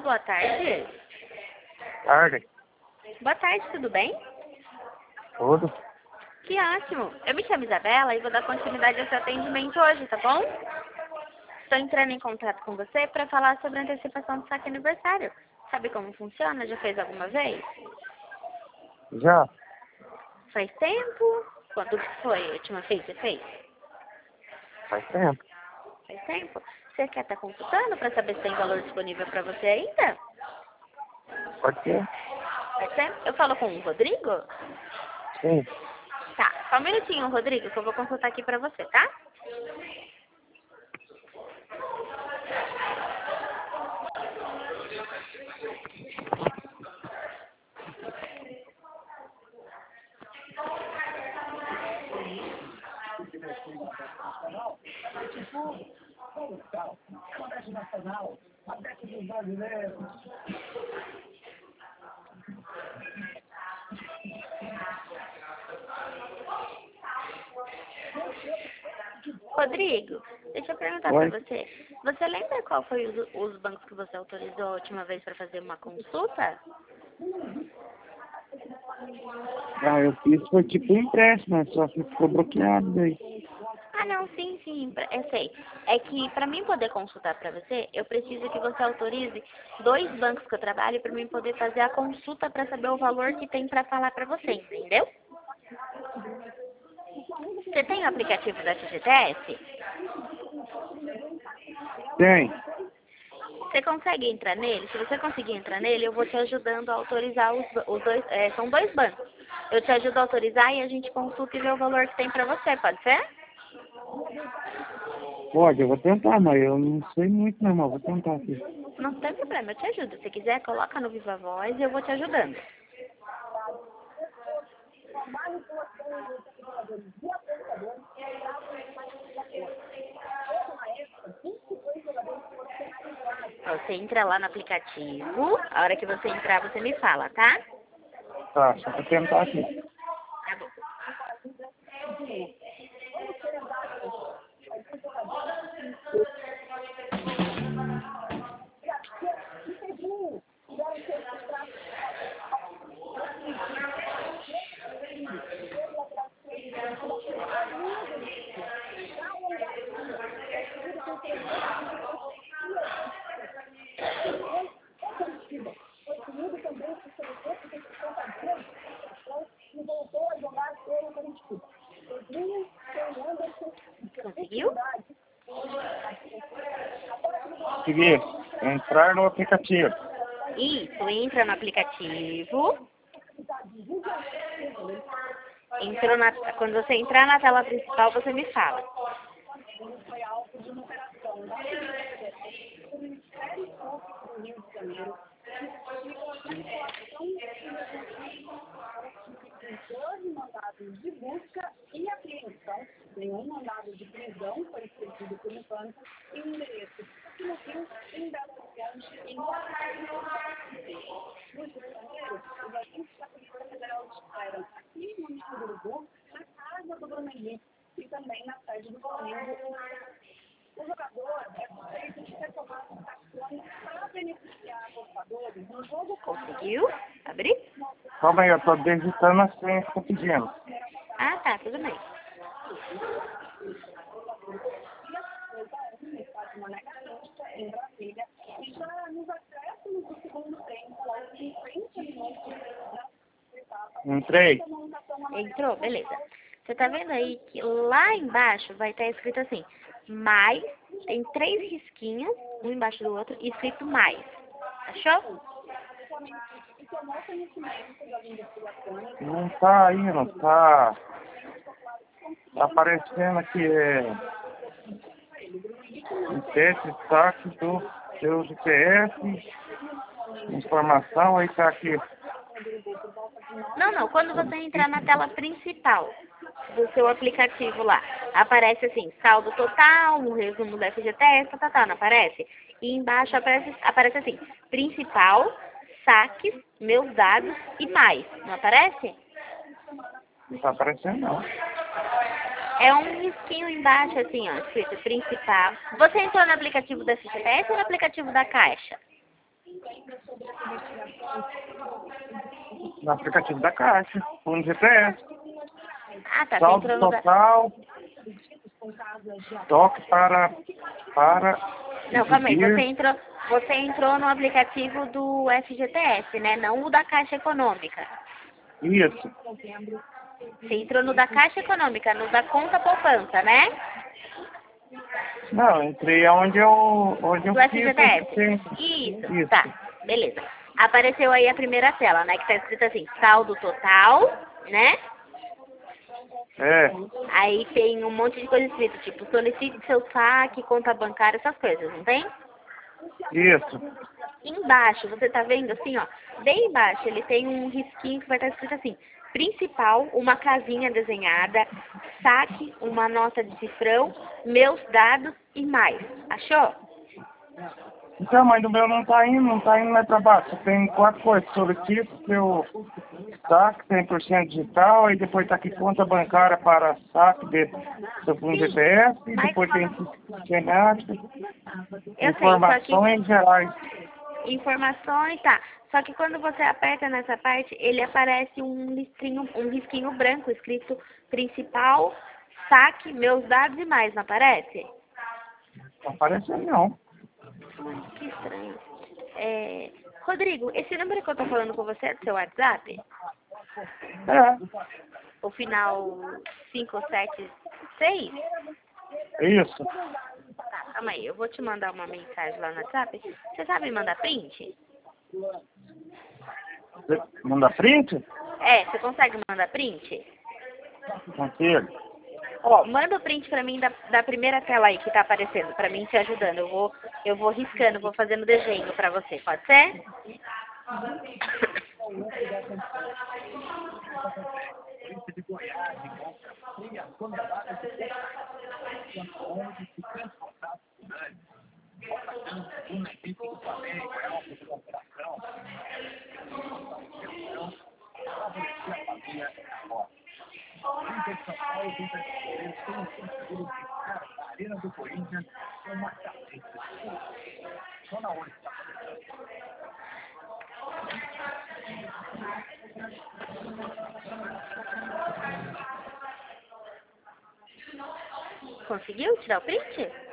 boa tarde. Tarde. Boa tarde, tudo bem? Tudo. Que ótimo. Eu me chamo Isabela e vou dar continuidade ao seu atendimento hoje, tá bom? Estou entrando em contato com você para falar sobre a antecipação do saque aniversário. Sabe como funciona? Já fez alguma vez? Já? Faz tempo? Quando que foi a última vez que você fez? Faz tempo. Faz tempo? Você quer estar consultando para saber se tem valor disponível para você ainda? Pode ser? Faz tempo? Eu falo com o Rodrigo? Sim. Tá, só um minutinho, Rodrigo, que eu vou consultar aqui pra você, tá? Rodrigo, deixa eu perguntar Oi? pra você. Você lembra qual foi os bancos que você autorizou a última vez para fazer uma consulta? Ah, eu fiz foi tipo um empréstimo, mas só que ficou bloqueado daí. Ah, não, sim, eu sei. É que para mim poder consultar para você, eu preciso que você autorize 2 bancos que eu trabalho para mim poder fazer a consulta para saber o valor que tem para falar para você, entendeu? Você tem o aplicativo da FGTS? Tem. Você consegue entrar nele? Se você conseguir entrar nele, eu vou te ajudando a autorizar os dois. São 2 bancos. Eu te ajudo a autorizar e a gente consulta e vê o valor que tem pra você, pode ser? Pode, eu vou tentar, mas eu não sei muito não, mas vou tentar aqui. Não tem problema, eu te ajudo. Se quiser, coloca no Viva Voz e eu vou te ajudando. Você entra lá no aplicativo. A hora que você entrar, você me fala, tá? Tá, só pra tentar aqui. Tá bom. Conseguiu? Seguir. Entrar no aplicativo. Isso, entra no aplicativo. Quando você entrar na tela principal, você me fala. Conseguiu? Abrir? Calma aí, eu tô digitando a senha que tá pedindo. Ah, tá, tudo bem. Entrei. Entrou? Beleza. Você tá vendo aí que lá embaixo vai estar escrito assim, mais, tem 3 risquinhos, um embaixo do outro, e escrito mais. Achou? Não tá indo, tá aparecendo aqui, um teste, saque do seu GPS, informação, aí tá aqui. Não, quando você entrar na tela principal do seu aplicativo lá, aparece assim, saldo total, um resumo da FGTS, não aparece? E embaixo aparece assim, principal, saques, meus dados e mais, não aparece? Não tá aparecendo não. É um risquinho embaixo assim, ó, escrito principal. Você entrou no aplicativo da FGTS ou no aplicativo da Caixa? No aplicativo da Caixa, no GPS. Ah, tá. Você Saldo entrou no total, toque para Não, calma aí. pedir. Você entrou no aplicativo do FGTS, né? Não o da Caixa Econômica. Isso. Você entrou no da Caixa Econômica, no da conta poupança, né? Não, entrei onde eu Do fiz FGTS. Isso, tá. Beleza. Apareceu aí a primeira tela, né? Que tá escrito assim, saldo total, né? É, Aí tem um monte de coisa escrito, tipo, solicite seu saque, conta bancária, essas coisas, não tem? isso. Embaixo, você tá vendo assim, ó, bem embaixo, ele tem um risquinho que vai estar escrito assim, principal, uma casinha desenhada, saque, uma nota de cifrão, meus dados e mais. Achou? Então, mas o meu não tá indo mais para baixo. Tem 4 coisas. Solicito seu saque 100% digital, aí depois tá aqui conta bancária para saque de seu fundo Sim, GPS, e mas depois tem temática, eu sei, só que informações gerais. informações, tá. Só que quando você aperta nessa parte, ele aparece um risquinho branco escrito principal, saque, meus dados e mais, não aparece? Não apareceu não. Que estranho. Rodrigo, esse número que eu tô falando com você é do seu WhatsApp? É, O final 576? isso. Tá, calma aí, eu vou te mandar uma mensagem lá no WhatsApp. Você sabe mandar print? Manda print? Você consegue mandar print? Consigo. Ó, manda o print pra mim da primeira tela aí que tá aparecendo, pra mim te ajudando. Eu vou riscando, vou fazendo desenho pra você, pode ser? Conseguiu tirar o print?